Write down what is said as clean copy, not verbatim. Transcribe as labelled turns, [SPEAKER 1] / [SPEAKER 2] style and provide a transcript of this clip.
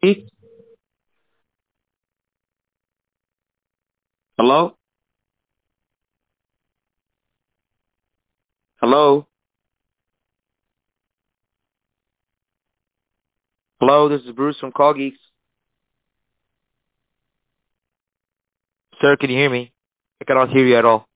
[SPEAKER 1] Hello? Hello? Hello, this is Bruce from Call Geeks. Sir, can you hear me? I cannot hear you at all.